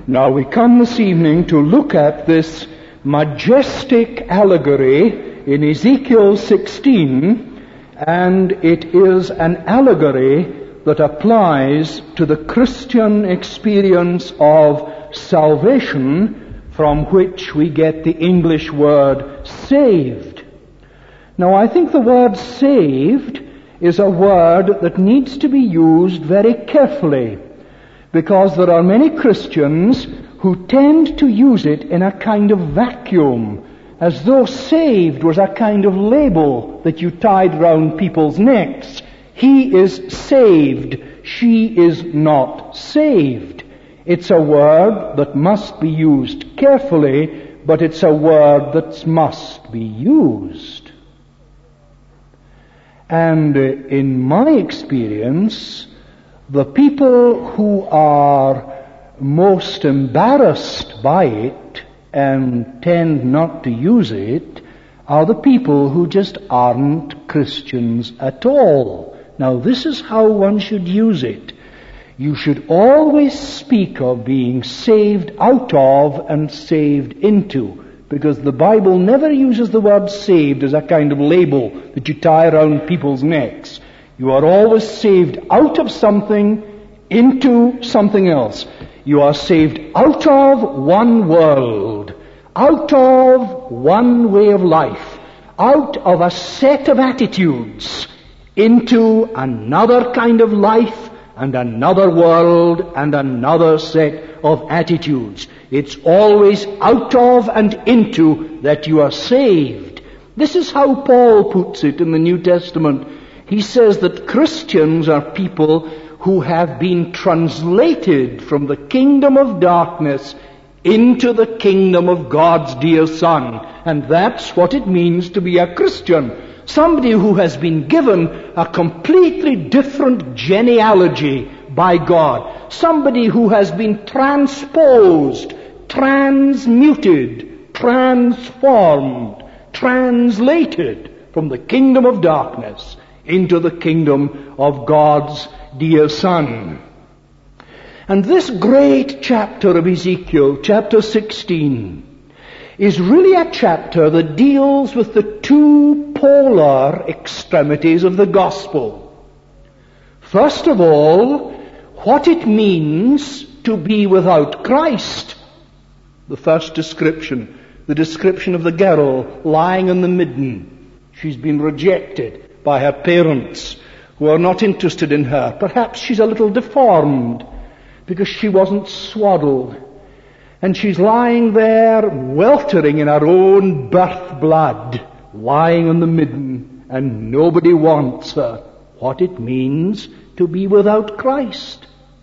Now we come this evening to look at this majestic allegory in Ezekiel 16, and it is an allegory that applies to the Christian experience of salvation, from which we get the English word saved. Now I think the word saved is a word that needs to be used very carefully, because there are many Christians who tend to use it in a kind of vacuum, as though saved was a kind of label that you tied round people's necks. He is saved. She is not saved. It's a word that must be used carefully, but it's a word that must be used. And in my experience, the people who are most embarrassed by it and tend not to use it are the people who just aren't Christians at all. Now, this is how one should use it. You should always speak of being saved out of and saved into, because the Bible never uses the word saved as a kind of label that you tie around people's necks. You are always saved out of something into something else. You are saved out of one world, out of one way of life, out of a set of attitudes, into another kind of life and another world and another set of attitudes. It's always out of and into that you are saved. This is how Paul puts it in the New Testament. He says that Christians are people who have been translated from the kingdom of darkness into the kingdom of God's dear Son. And that's what it means to be a Christian. Somebody who has been given a completely different genealogy by God. Somebody who has been transposed, transmuted, transformed, translated from the kingdom of darkness into the kingdom of God's dear Son. And this great chapter of Ezekiel, chapter 16, is really a chapter that deals with the two polar extremities of the gospel. First of all, what it means to be without Christ. The first description, the description of the girl lying in the midden. She's been rejected by her parents, who are not interested in her. Perhaps she's a little deformed because she wasn't swaddled. And she's lying there, weltering in her own birth blood, lying on the midden, and nobody wants her. What it means to be without Christ.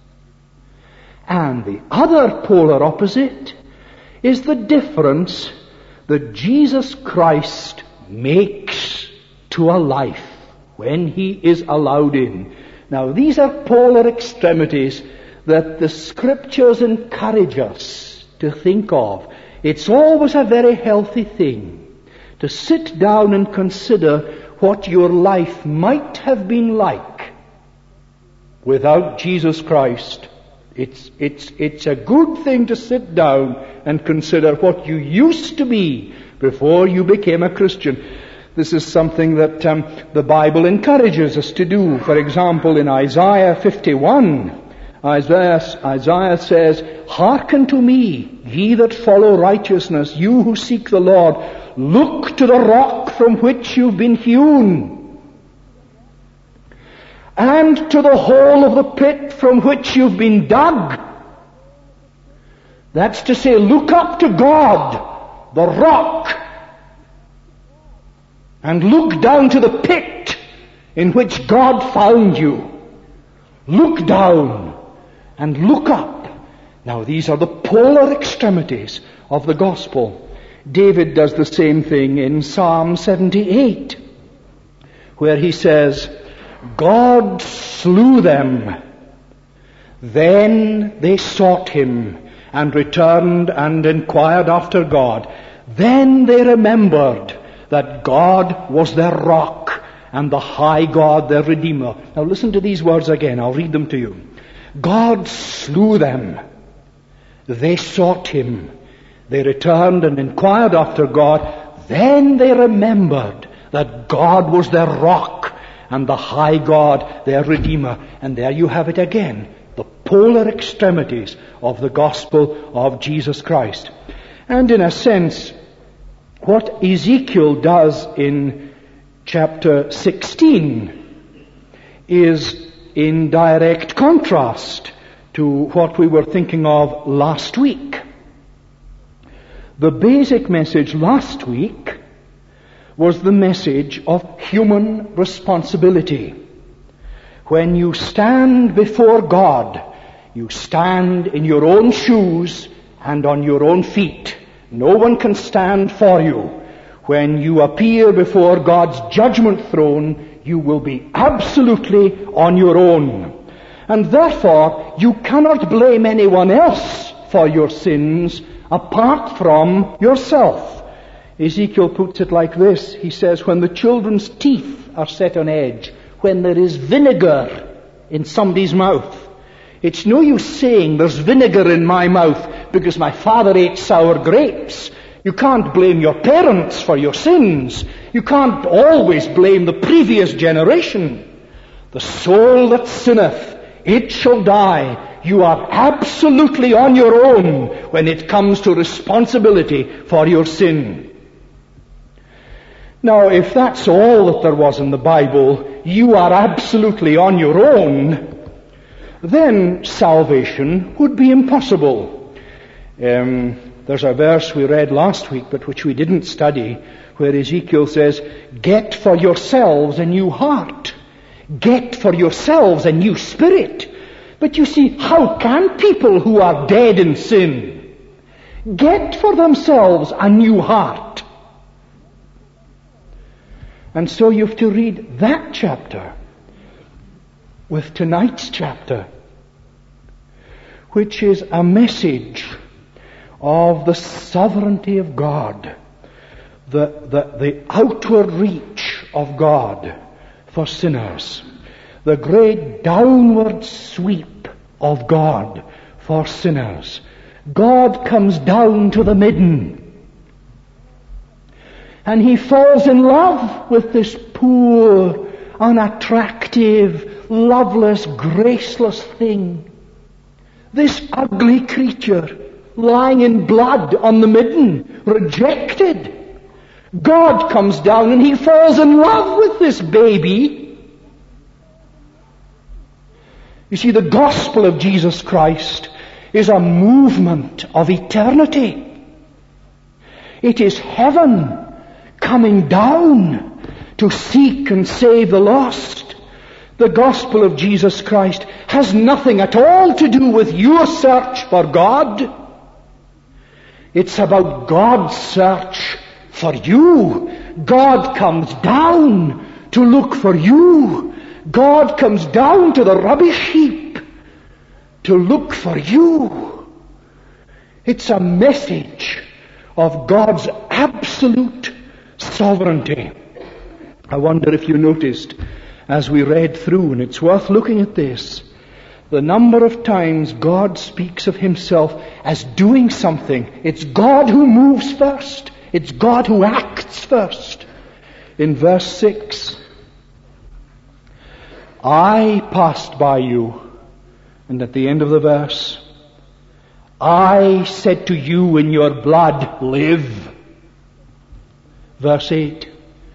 And the other polar opposite is the difference that Jesus Christ makes to a life when He is allowed in. Now, these are polar extremities that the Scriptures encourage us to think of. It's always a very healthy thing to sit down and consider what your life might have been like without Jesus Christ. It's a good thing to sit down and consider what you used to be before you became a Christian. This is something that the Bible encourages us to do. For example, in Isaiah 51, Isaiah says, "Hearken to me, ye that follow righteousness, you who seek the Lord. Look to the rock from which you've been hewn, and to the hole of the pit from which you've been dug." That's to say, look up to God, the rock, and look down to the pit in which God found you. Look down and look up. Now, these are the polar extremities of the gospel. David does the same thing in Psalm 78, where he says, "God slew them. Then they sought Him and returned and inquired after God. Then they remembered that God was their rock and the high God their Redeemer." Now listen to these words again. I'll read them to you. God slew them. They sought him. They returned and inquired after God. Then they remembered that God was their rock and the high God their Redeemer. And there you have it again, the polar extremities of the gospel of Jesus Christ. And in a sense, what Ezekiel does in chapter 16 is in direct contrast to what we were thinking of last week. The basic message last week was the message of human responsibility. When you stand before God, you stand in your own shoes and on your own feet. No one can stand for you. When you appear before God's judgment throne, you will be absolutely on your own. And therefore, you cannot blame anyone else for your sins apart from yourself. Ezekiel puts it like this. He says, when the children's teeth are set on edge, when there is vinegar in somebody's mouth, it's no use saying there's vinegar in my mouth because my father ate sour grapes. You can't blame your parents for your sins. You can't always blame the previous generation. The soul that sinneth, it shall die. You are absolutely on your own when it comes to responsibility for your sin. Now, if that's all that there was in the Bible, you are absolutely on your own, then salvation would be impossible. There's a verse we read last week, but which we didn't study, where Ezekiel says, get for yourselves a new heart. Get for yourselves a new spirit. But you see, how can people who are dead in sin get for themselves a new heart? And so you have to read that chapter with tonight's chapter, which is a message of the sovereignty of God, the outward reach of God for sinners, the great downward sweep of God for sinners. God comes down to the midden, and he falls in love with this poor, unattractive, loveless, graceless thing. This ugly creature lying in blood on the midden, rejected. God comes down and he falls in love with this baby. You see, the gospel of Jesus Christ is a movement of eternity. It is heaven coming down to seek and save the lost. The gospel of Jesus Christ has nothing at all to do with your search for God. It's about God's search for you. God comes down to look for you. God comes down to the rubbish heap to look for you. It's a message of God's absolute sovereignty. I wonder if you noticed as we read through, and it's worth looking at this, the number of times God speaks of himself as doing something. It's God who moves first. It's God who acts first. In verse 6, I passed by you. And at the end of the verse, I said to you, in your blood, live. Verse 8,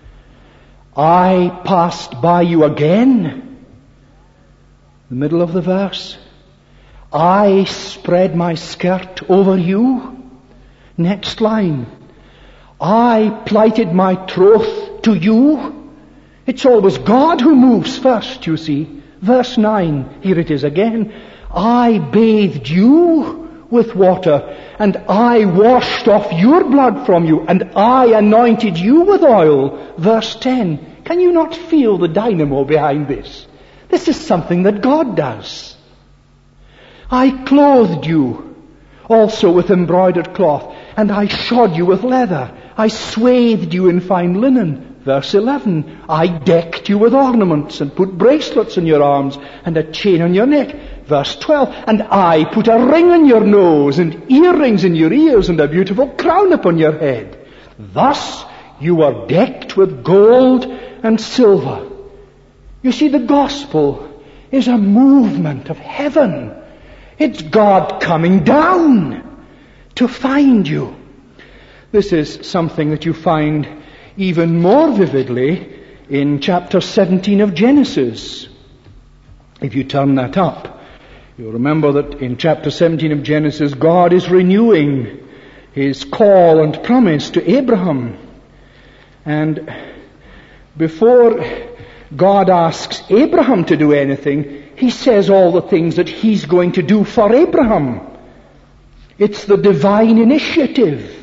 I passed by you again. The middle of the verse, I spread my skirt over you. Next line, I plighted my troth to you. It's always God who moves first, you see. Verse 9, here it is again. I bathed you with water, and I washed off your blood from you, and I anointed you with oil. Verse 10. Can you not feel the dynamo behind this? This is something that God does. I clothed you also with embroidered cloth, and I shod you with leather. I swathed you in fine linen. Verse 11, I decked you with ornaments and put bracelets on your arms and a chain on your neck. Verse 12, and I put a ring on your nose and earrings in your ears and a beautiful crown upon your head. Thus you are decked with gold and silver. You see, the gospel is a movement of heaven. It's God coming down to find you. This is something that you find even more vividly in chapter 17 of Genesis. If you turn that up, you'll remember that in chapter 17 of Genesis, God is renewing His call and promise to Abraham. And before God asks Abraham to do anything, He says all the things that He's going to do for Abraham. It's the divine initiative.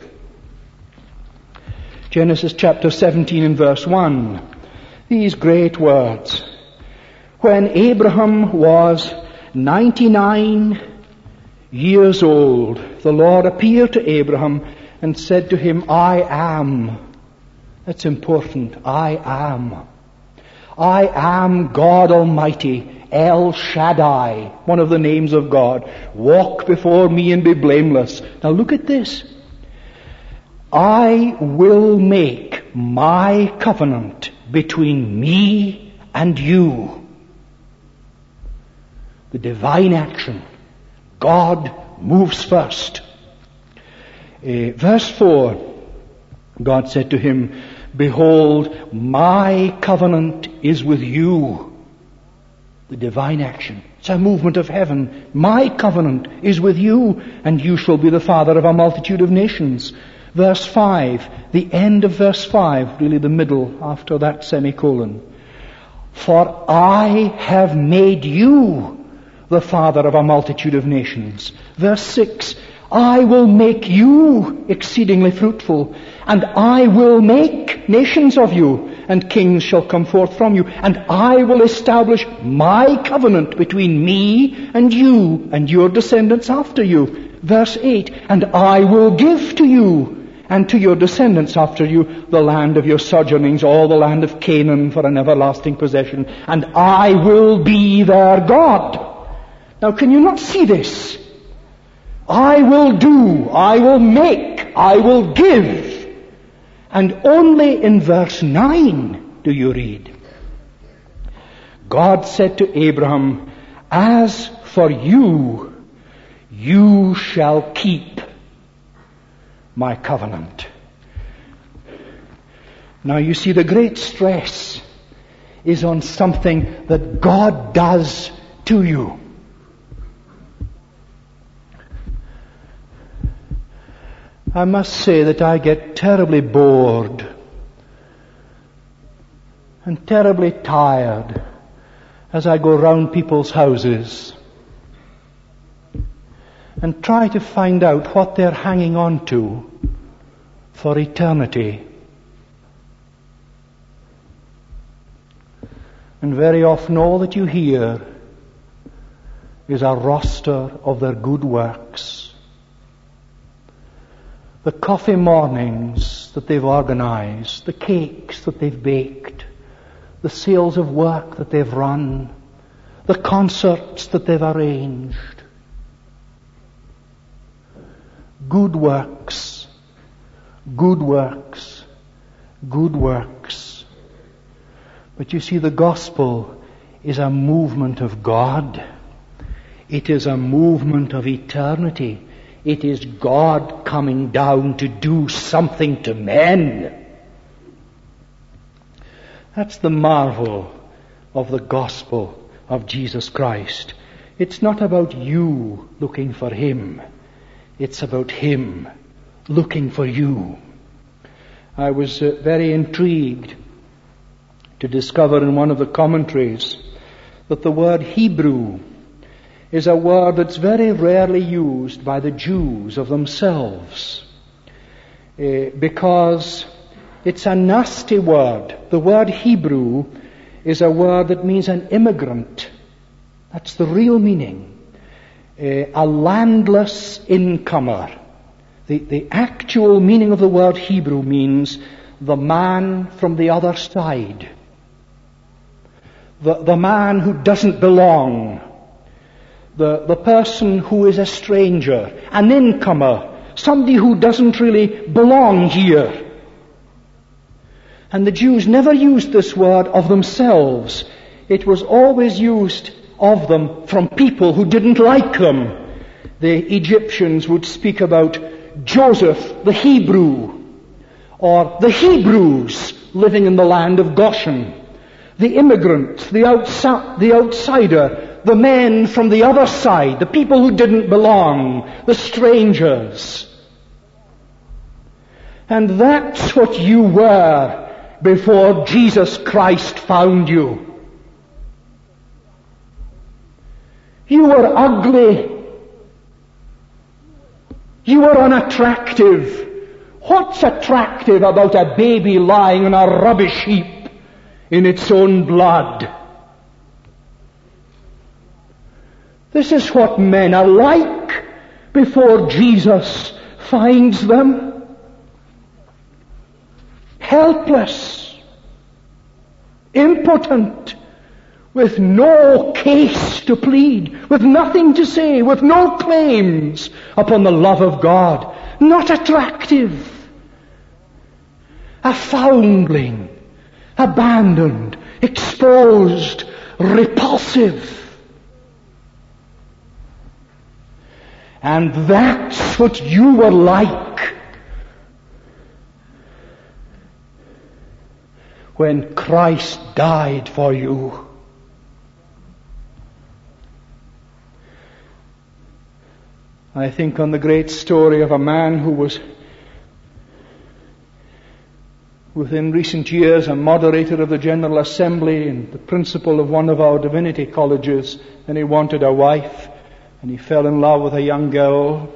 Genesis chapter 17 and verse 1. These great words. When Abraham was 99 years old, the Lord appeared to Abraham and said to him, I am. That's important. I am. I am God Almighty, El Shaddai, one of the names of God. Walk before me and be blameless. Now look at this. I will make my covenant between me and you. The divine action. God moves first. Verse 4, God said to him, behold, my covenant is with you. The divine action. It's a movement of heaven. My covenant is with you, and you shall be the father of a multitude of nations. Verse 5, the end of verse 5, really the middle after that semicolon. For I have made you the father of a multitude of nations. Verse 6, I will make you exceedingly fruitful, and I will make nations of you, and kings shall come forth from you, and I will establish my covenant between me and you and your descendants after you. Verse 8, and I will give to you and to your descendants after you the land of your sojournings, all the land of Canaan for an everlasting possession, and I will be their God. Now can you not see this? I will do, I will make, I will give. And only in verse 9 do you read, God said to Abraham, as for you, you shall keep my covenant. Now you see, the great stress is on something that God does to you. I must say that I get terribly bored and terribly tired as I go round people's houses and try to find out what they're hanging on to for eternity. And very often all that you hear is a roster of their good works. The coffee mornings that they've organized, the cakes that they've baked, the sales of work that they've run, the concerts that they've arranged. Good works, good works, good works. But you see, the gospel is a movement of God. It is a movement of eternity. It is God coming down to do something to men. That's the marvel of the gospel of Jesus Christ. It's not about you looking for Him. It's about Him looking for you. I was very intrigued to discover in one of the commentaries that the word Hebrew is a word that's very rarely used by the Jews of themselves, because it's a nasty word. The word Hebrew is a word that means an immigrant. That's the real meaning. A landless incomer. The actual meaning of the word Hebrew means the man from the other side. The man who doesn't belong. the person who is a stranger, an incomer, somebody who doesn't really belong here. And the Jews never used this word of themselves. It was always used of them from people who didn't like them. The Egyptians would speak about Joseph the Hebrew, or the Hebrews living in the land of Goshen, the immigrant, the outsider, the men from the other side, the people who didn't belong, the strangers. And that's what you were before Jesus Christ found you. You were ugly. You were unattractive. What's attractive about a baby lying on a rubbish heap in its own blood? This is what men are like before Jesus finds them. Helpless, impotent, with no case to plead, with nothing to say, with no claims upon the love of God, not attractive, a foundling, abandoned, exposed, repulsive. And that's what you were like when Christ died for you. I think on the great story of a man who was within recent years a moderator of the General Assembly and the principal of one of our divinity colleges, and he wanted a wife, and he fell in love with a young girl.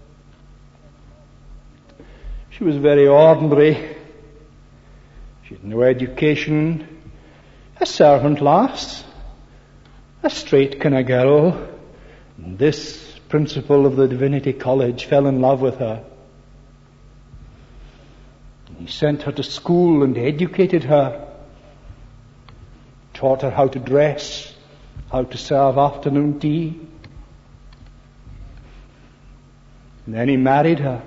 She was very ordinary. She had no education, a servant lass, a straight kind of girl. And this principal of the Divinity College fell in love with her. He sent her to school and educated her, taught her how to dress, how to serve afternoon tea. And then he married her.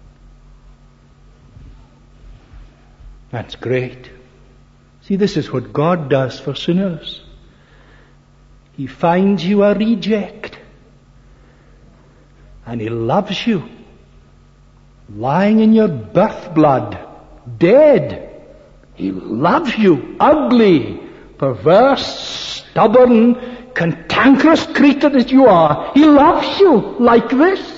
That's great. See, this is what God does for sinners. He finds you a reject, and He loves you, lying in your birth blood, dead. He loves you, ugly, perverse, stubborn, cantankerous creature that you are. He loves you like this.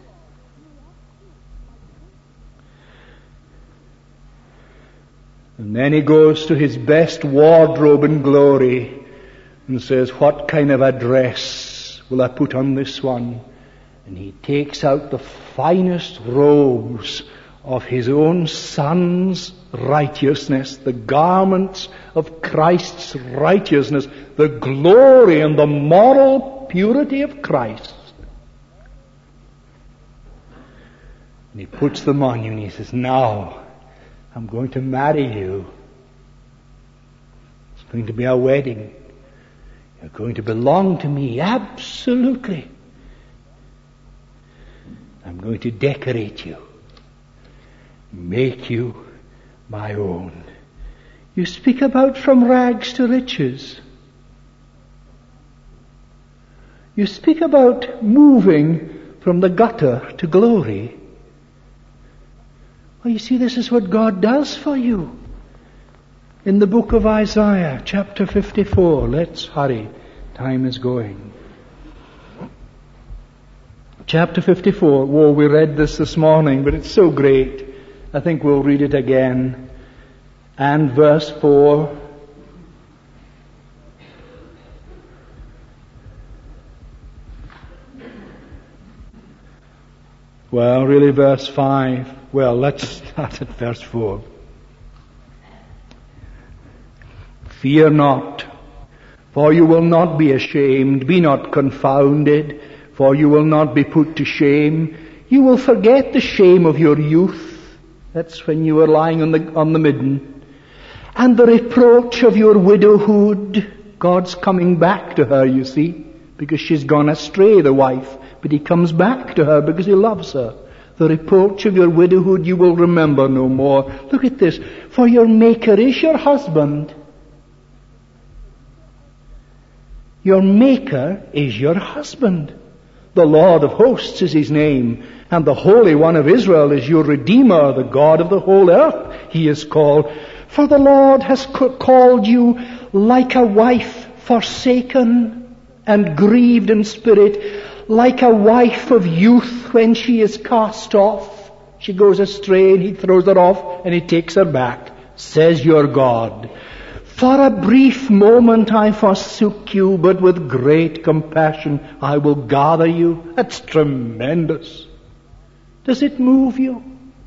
And then He goes to His best wardrobe in glory and says, what kind of a dress will I put on this one? And He takes out the finest robes of His own Son's righteousness, the garments of Christ's righteousness, the glory and the moral purity of Christ. And He puts them on you and He says, now I'm going to marry you. It's going to be a wedding. You're going to belong to me, absolutely. I'm going to decorate you, make you my own. You speak about from rags to riches. You speak about moving from the gutter to glory. Well, you see, this is what God does for you. In the book of Isaiah, chapter 54, let's hurry, time is going. Chapter 54, whoa, we read this morning, but it's so great. I think we'll read it again. And verse 4. Well, really verse 5. Well, let's start at verse 4. Fear not, for you will not be ashamed. Be not confounded, for you will not be put to shame. You will forget the shame of your youth. That's when you were lying on the midden. And the reproach of your widowhood. God's coming back to her, you see. because she's gone astray, the wife. But he comes back to her because he loves her. The reproach of your widowhood you will remember no more. Look at this. For your Maker is your husband. Your Maker is your husband. The Lord of hosts is his name, and the Holy One of Israel is your Redeemer, the God of the whole earth he is called. For the Lord has called you like a wife forsaken and grieved in spirit, like a wife of youth when she is cast off. She goes astray and he throws her off and he takes her back, says your God. For a brief moment I forsook you, but with great compassion I will gather you. That's tremendous. Does it move you?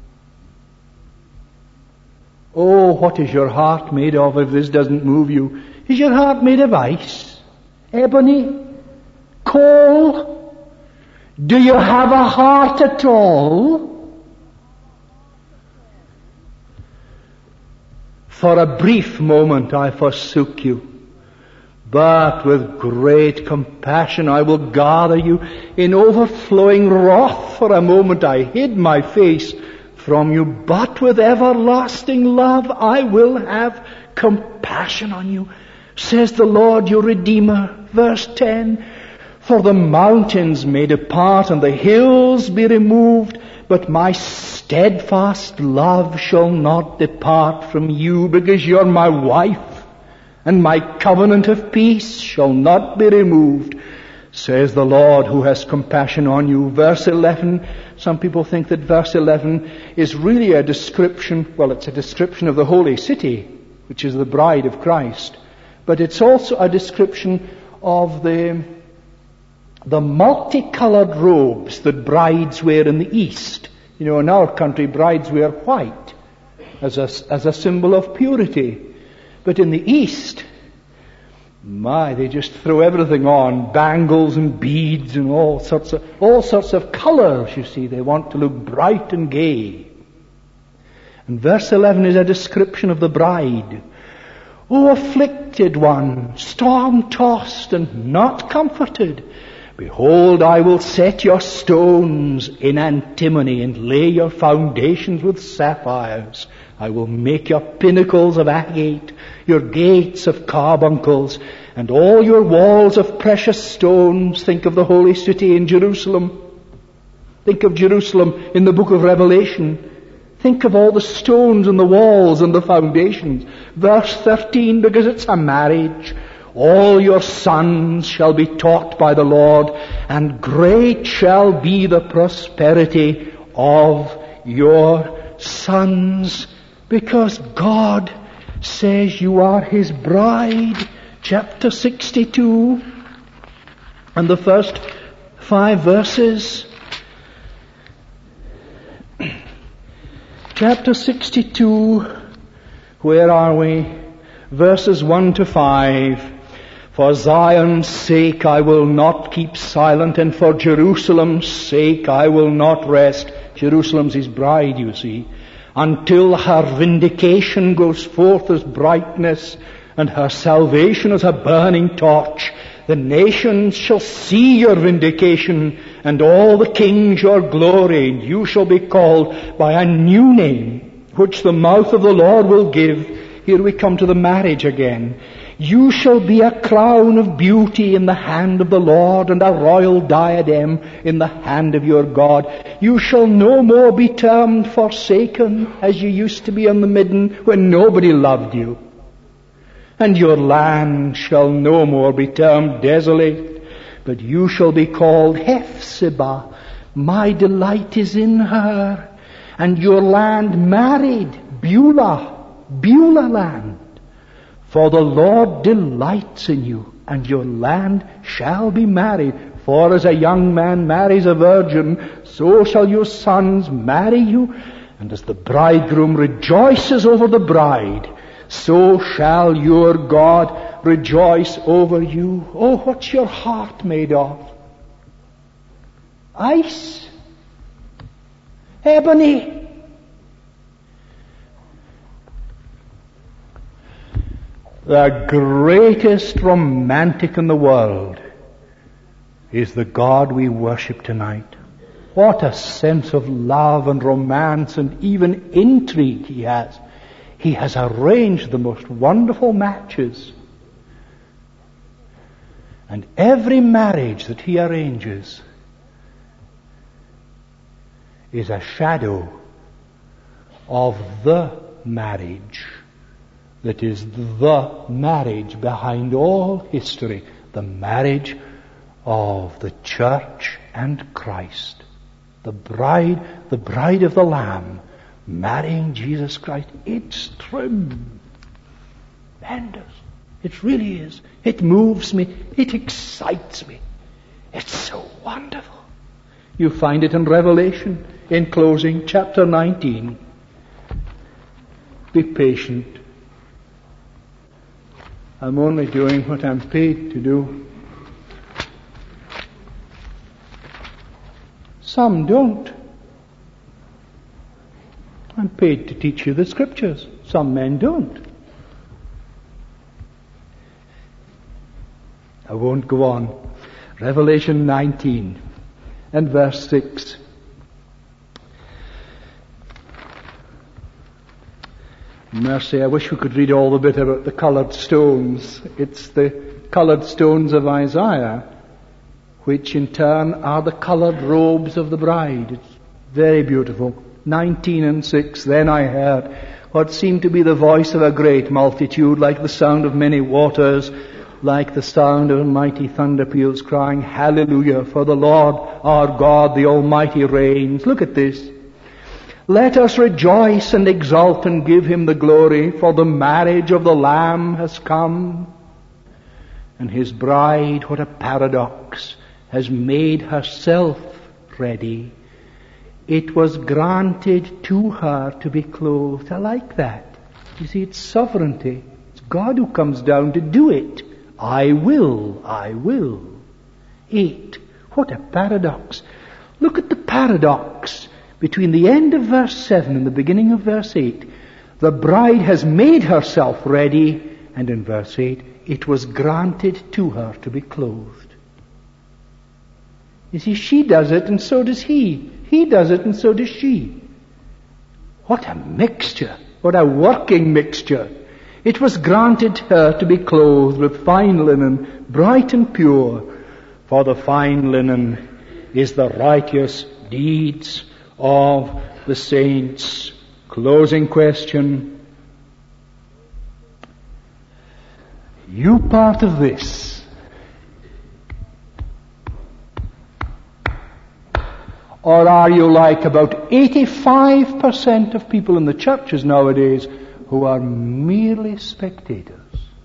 Oh, what is your heart made of if this doesn't move you? Is your heart made of ice? Ebony? Coal? Do you have a heart at all? For a brief moment I forsook you, but with great compassion I will gather you. In overflowing wrath for a moment I hid my face from you, but with everlasting love I will have compassion on you, says the Lord your Redeemer. Verse 10, for the mountains may depart and the hills be removed, but my steadfast love shall not depart from you, because you're my wife, and my covenant of peace shall not be removed, says the Lord who has compassion on you. Verse 11, some people think that verse 11 is really a description, well, it's a description of the holy city, which is the bride of Christ, but it's also a description of the multicolored robes that brides wear in the East. You know, in our country, brides wear white as a symbol of purity. But in the East, they just throw everything on, bangles and beads and all sorts of colors, you see. They want to look bright and gay. And verse 11 is a description of the bride. O afflicted one, storm-tossed and not comforted, behold, I will set your stones in antimony and lay your foundations with sapphires. I will make your pinnacles of agate, your gates of carbuncles, and all your walls of precious stones. Think of the holy city in Jerusalem. Think of Jerusalem in the book of Revelation. Think of all the stones and the walls and the foundations. Verse 13, because it's a marriage. All your sons shall be taught by the Lord, and great shall be the prosperity of your sons, because God says you are His bride. Chapter 62, and the first 5 verses. Chapter 62, where are we? Verses 1 to 5. For Zion's sake I will not keep silent, and for Jerusalem's sake I will not rest. Jerusalem's His bride, you see. Until her vindication goes forth as brightness, and her salvation as a burning torch. The nations shall see your vindication, and all the kings your glory, and you shall be called by a new name, which the mouth of the Lord will give. Here we come to the marriage again. You shall be a crown of beauty in the hand of the Lord, and a royal diadem in the hand of your God. You shall no more be termed forsaken, as you used to be on the midden when nobody loved you. And your land shall no more be termed desolate, but you shall be called Hephzibah. My delight is in her. And your land married, Beulah land. For the Lord delights in you, and your land shall be married. For as a young man marries a virgin, so shall your sons marry you. And as the bridegroom rejoices over the bride, so shall your God rejoice over you. Oh, what's your heart made of? Ice? Ebony? The greatest romantic in the world is the God we worship tonight. What a sense of love and romance and even intrigue he has. He has arranged the most wonderful matches. And every marriage that he arranges is a shadow of the marriage that is the marriage behind all history, the marriage of the church and Christ. The bride of the Lamb, marrying Jesus Christ. It's tremendous. It really is. It moves me. It excites me. It's so wonderful. You find it in Revelation, in closing, chapter 19. Be patient. I'm only doing what I'm paid to do. Some don't. I'm paid to teach you the Scriptures. Some men don't. I won't go on. Revelation 19 and verse 6. Mercy, I wish we could read all the bit about the coloured stones. It's the coloured stones of Isaiah, which in turn are the coloured robes of the bride. It's very beautiful. 19 and 6. Then I heard what seemed to be the voice of a great multitude, like the sound of many waters, like the sound of mighty thunder peals, crying, Hallelujah, for the Lord our God, the Almighty reigns. Look at this. Let us rejoice and exult and give him the glory, for the marriage of the Lamb has come. And his bride, what a paradox, has made herself ready. It was granted to her to be clothed. I like that. You see, it's sovereignty. It's God who comes down to do it. I will. 8. What a paradox. Look at the paradox between the end of verse 7 and the beginning of verse 8. The bride has made herself ready, and in verse 8, it was granted to her to be clothed. You see, she does it and so does he. He does it and so does she. What a mixture. What a working mixture. It was granted her to be clothed with fine linen, bright and pure, for the fine linen is the righteous deeds of the saints. Closing question. You part of this? Or are you like about 85% of people in the churches nowadays who are merely spectators?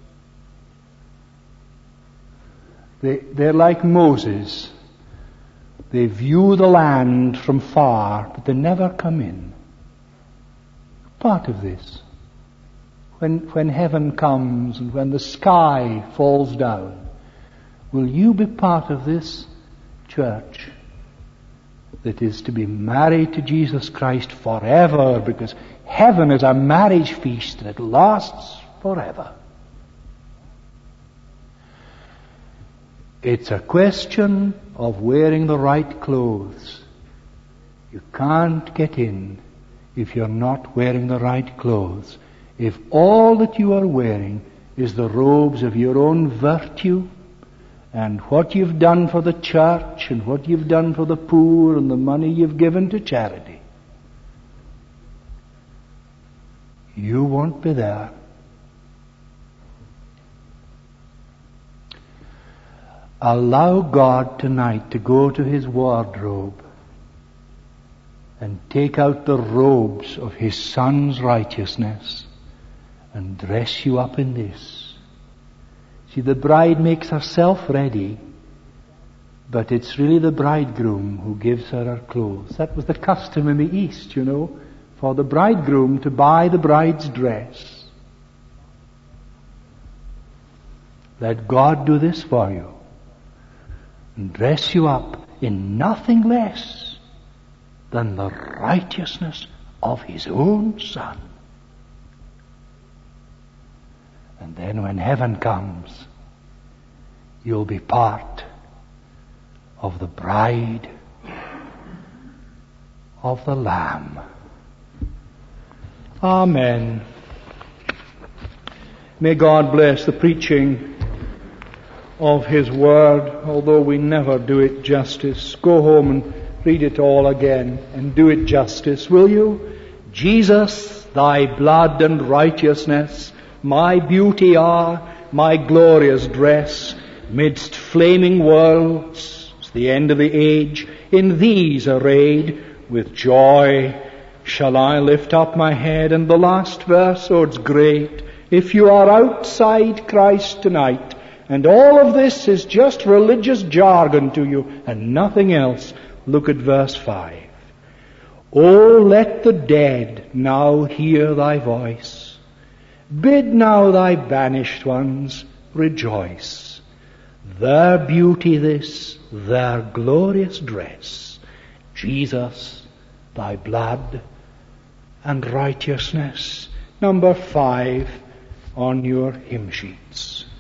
They're like Moses. They view the land from far, but they never come in. Part of this. When heaven comes and when the sky falls down, will you be part of this church that is to be married to Jesus Christ forever, because heaven is a marriage feast that lasts forever? It's a question of wearing the right clothes. You can't get in if you're not wearing the right clothes. If all that you are wearing is the robes of your own virtue, and what you've done for the church, and what you've done for the poor, and the money you've given to charity, you won't be there. Allow God tonight to go to his wardrobe and take out the robes of his Son's righteousness and dress you up in this. See, the bride makes herself ready, but it's really the bridegroom who gives her her clothes. That was the custom in the East, for the bridegroom to buy the bride's dress. Let God do this for you and dress you up in nothing less than the righteousness of his own Son. And then when heaven comes, you'll be part of the bride of the Lamb. Amen. May God bless the preaching of His Word, although we never do it justice. Go home and read it all again and do it justice, will you? Jesus, thy blood and righteousness, my beauty are, my glorious dress, midst flaming worlds, it's the end of the age, in these arrayed, with joy shall I lift up my head. And the last verse, oh, it's great. If you are outside Christ tonight, and all of this is just religious jargon to you and nothing else, look at verse 5. Oh, let the dead now hear thy voice. Bid now thy banished ones rejoice. Their beauty this, their glorious dress. Jesus, thy blood and righteousness. Number 5 on your hymn sheets.